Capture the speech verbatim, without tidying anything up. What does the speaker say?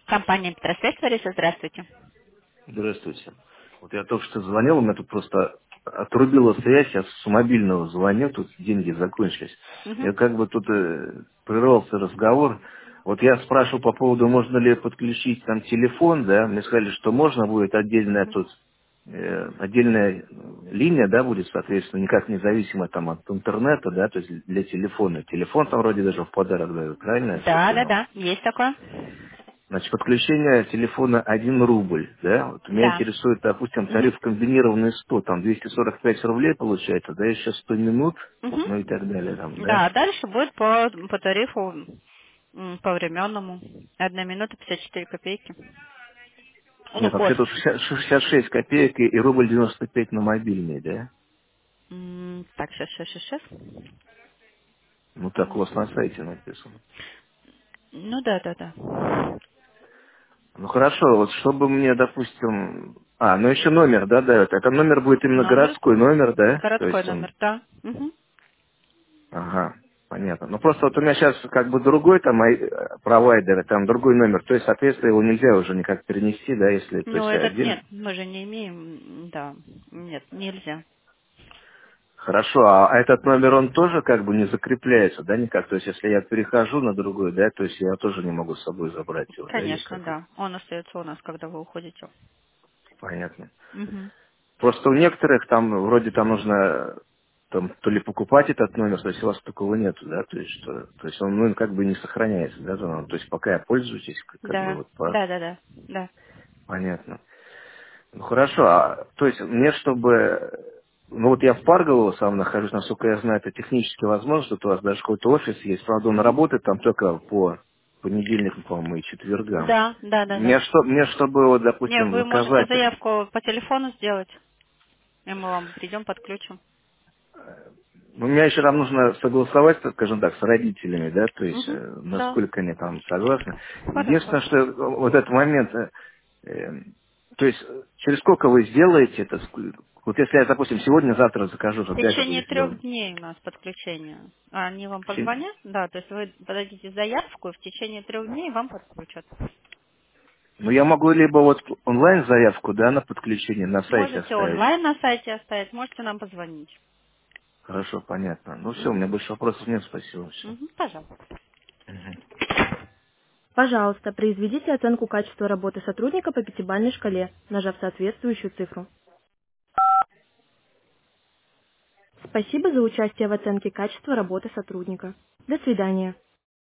Компания Петросвязь, Лариса, здравствуйте. Здравствуйте. Вот я только что звонил, у меня тут просто отрубила связь, я с мобильного звоню, тут деньги закончились. Мгм. Я как бы тут э, прервался разговор. Вот я спрашивал по поводу, можно ли подключить там телефон, да, мне сказали, что можно будет отдельная Мгм. тут, э, отдельная линия, да, будет, соответственно, никак независимо там от интернета, да, то есть для телефона. Телефон там вроде даже в подарок дают, правильно я все Да, да, понял? да, есть такое. Значит, подключение телефона один рубль, да? Вот меня Да. интересует, допустим, Мгм. тариф комбинированный сто, там двести сорок пять рублей получается, да, еще сто минут, Мгм. ну и так далее, там, да? Да, дальше будет по, по тарифу м, по временному. Одна минута пятьдесят четыре копейки. Ну, Нет, вообще после. тут шестьдесят шестьдесят шесть копеек и, и рубль девяносто пять на мобильный, да? М, Так, сейчас, сейчас, сейчас. Ну так у вас на сайте написано. Ну да, да, да. Ну хорошо, вот чтобы мне, допустим... А, ну еще номер, да, дают. Это номер будет именно Номер, городской номер, да? То городской есть он номер, да. Мгм. Ага, понятно. Ну просто вот у меня сейчас как бы другой там ай- э, провайдер, там другой номер, то есть, соответственно, его нельзя уже никак перенести, да, если, то Ну, есть этот отдельно. нет, мы же не имеем, м, да, нет, нельзя. Хорошо, а а этот номер, он тоже как бы не закрепляется, да, никак? То есть, если я перехожу на другой, да, то есть я тоже не могу с собой забрать его, да, или Конечно, как это? да. Он остается у нас, когда вы уходите. Понятно. Мгм. Просто у некоторых там, вроде там нужно там то ли покупать этот номер, то есть у вас такого нету, да, то есть что, то есть он, ну, как бы не сохраняется, да, то то есть пока я пользуюсь, как как бы Да, вот по... да, да, да, да. Понятно. Ну хорошо, а то есть мне чтобы, ну вот я в Паргово сам нахожусь, насколько я знаю, это технически возможно, что у вас даже какой-то офис есть, правда он Мгм. работает там только по понедельникам, по-моему, и четвергам. Да, да, да, да. Мне, что, мне чтобы, вот, Не, допустим, вы можете заказать, заявку по телефону сделать, и мы вам придем, подключим. ну, мне еще там нужно согласовать, так скажем так, с родителями, да, то есть Угу. э, Да. насколько они там согласны. Хорошо. Единственное, что э, вот этот момент, э, э, то есть э, через сколько вы сделаете это, ск- вот если я, допустим, сегодня-завтра закажу, В когда это течение будет трех сделано? дней у нас подключение. А Они вам позвонят, да, то есть вы подадите заявку, и в течение трех дней вам подключат. Ну, я могу либо вот онлайн заявку, да, на подключение на сайте Можете оставить. онлайн на сайте оставить, можете нам позвонить. Хорошо, понятно. Ну все, у Мгм. меня больше вопросов нет, спасибо, все. Мгм. Пожалуйста. Пожалуйста, произведите оценку качества работы сотрудника по пятибалльной шкале, нажав соответствующую цифру. Спасибо за участие в оценке качества работы сотрудника. До свидания.